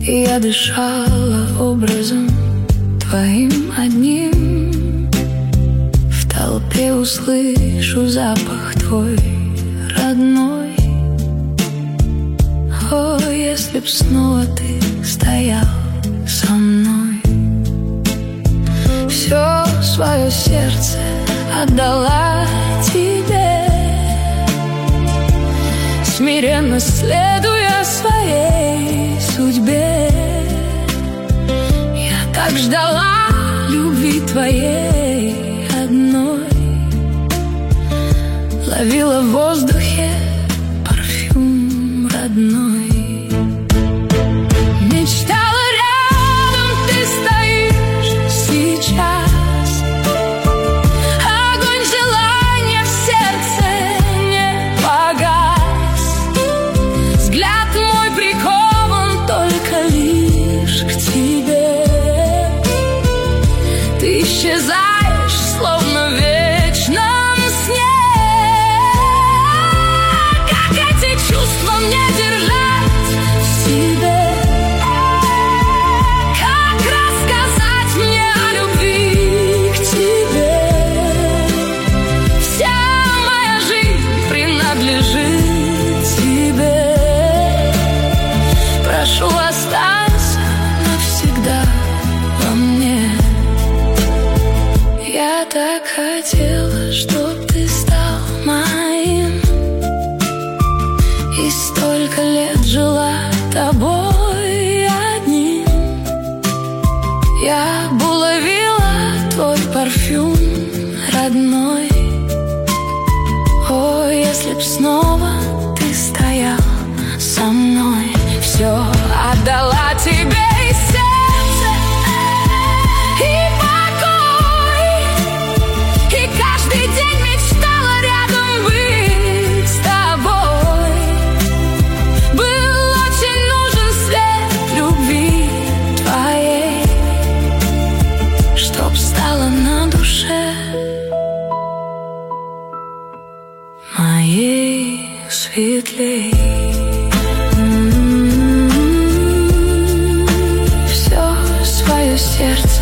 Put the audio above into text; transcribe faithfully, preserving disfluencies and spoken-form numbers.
И я дышала образом твоим одним. В толпе услышу запах твой родной. О, если б снова ты стоял со мной. Все свое сердце отдала тебе, смиренно следуя своей судьбе. Я так ждала любви твоей одной, ловила в воздухе парфюм родной. Мечтала рядом, ты стоишь сейчас. Огонь желания в сердце не погас. Взгляд мой прикован только лишь к тебе. Ты исчезаешь, словно в вечном сне. Как эти чувства мне держать в себе? Как рассказать мне о любви к тебе? Вся моя жизнь принадлежит тебе. Прошу, останься навсегда во мне. Я так хотела, чтоб ты стал моим, и столько лет жила тобой одним. Я б уловила твой парфюм родной. О, если б снова ты стоял со мной. Все отдала тебе и сердце, и покой. И каждый день мечтала рядом быть с тобой. Был очень нужен свет любви твоей, чтоб стало на душе моей светлей. Все свое сердце